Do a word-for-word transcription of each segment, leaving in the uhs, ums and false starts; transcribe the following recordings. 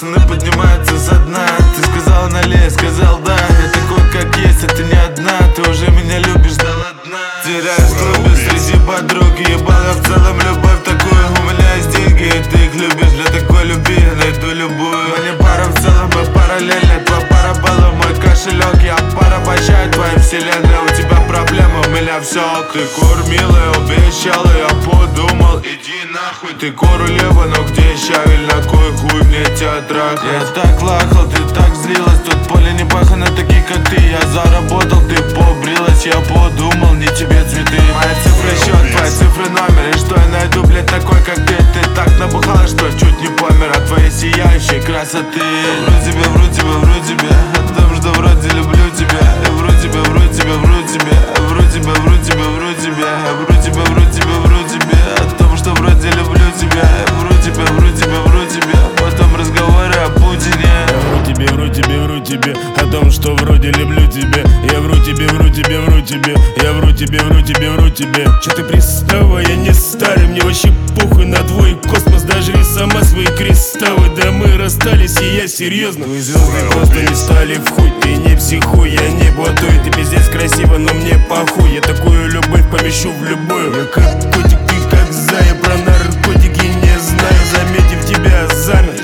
пацаны поднимаются со дна. Ты сказала налей, сказал да. Я такой как есть, а ты не одна. Ты уже меня любишь, да ладно. Теряюсь в клубе среди подруг. Ебал я в целом любовь такую. У меня есть деньги, и ты их любишь. Для такой любви я найду любую. Мы не пара в целом, мы параллельно. Твоя пара была мой кошелек. Я порабощаю твоей вселенной. У тебя проблемы, у меня все. Ты кормила, обещала, я подумал, иди нахуй. Ты королева, но где щавель, на кой хуй мне тебя трахать? Я так лахал, ты так злилась. Тут поле не пахано, такие как ты. Я заработал, ты побрилась. Я подумал, не тебе цветы. Моя цифра счет, твои цифры номер. И что я найду, блядь, такой как ты? Ты так набухала, что чуть не помер от твоей сияющей красоты. Вру тебе, вру тебе, вру тебе о том, что вроде люблю тебя. Вру тебе, вру тебе, вру тебе. Вру тебе, вру тебе, вру тебе. Вру тебе, вру тебе, вру тебе о том, что вроде люблю тебя. Вру тебе, вру тебе, вру тебе. Потом разговоры о Путине. Я вру тебе, вру тебе, вру тебе о том, что вроде люблю тебя. Я вру тебе, вру тебе, вру тебе. Я вру тебе, вру тебе, вру тебе. Че ты пристава, я не старый. Мне вообще похуй на твой космос. Даже и сама свои кристаллы. Да мы расстались, и я серьезно. Вы звезды просто не стали в хуй. Ты не психуй, я не блатуй. Ты пиздец красиво, но мне похуй. Я такую любовь помещу в любую. Я как котик, ты как зая. Про наркотики не знаю. Заметив тебя, замер.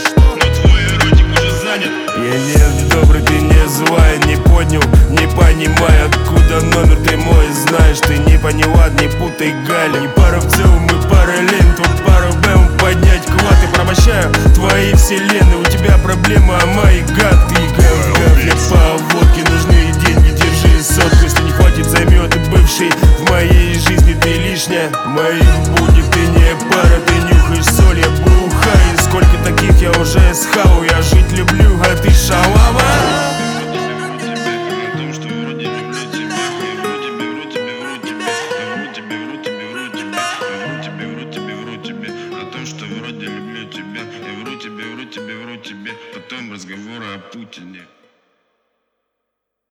Я не добрый, ты не злая, не поднял, не понимая, откуда номер ты мой знаешь. Ты не поняла, не путай Галя. Не пара в целом, мы параллельно. Тут пара бэм, поднять клад. Я промощаю твои вселенные. У тебя проблема, а май гад. Ты гав-гав, для поводки нужны деньги, держи сотку. Если не хватит, займет и бывший. В моей жизни ты лишняя, в моей